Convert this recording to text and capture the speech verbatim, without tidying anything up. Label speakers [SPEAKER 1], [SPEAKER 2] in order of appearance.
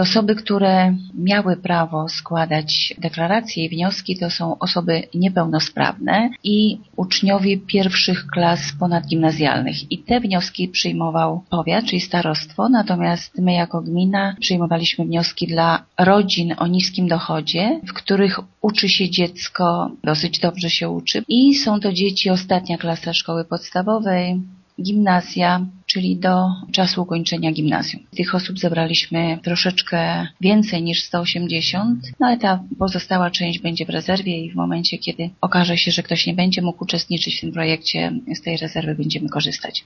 [SPEAKER 1] Osoby, które miały prawo składać deklaracje i wnioski, to są osoby niepełnosprawne i uczniowie pierwszych klas ponadgimnazjalnych. I te wnioski przyjmował powiat, czyli starostwo, natomiast my jako gmina przyjmowaliśmy wnioski dla rodzin o niskim dochodzie, w których uczy się dziecko, dosyć dobrze się uczy i są to dzieci ostatnia klasa szkoły podstawowej, gimnazja, czyli do czasu ukończenia gimnazjum. Tych osób zebraliśmy troszeczkę więcej niż sto osiemdziesiąt, no ale ta pozostała część będzie w rezerwie i w momencie, kiedy okaże się, że ktoś nie będzie mógł uczestniczyć w tym projekcie, z tej rezerwy będziemy korzystać.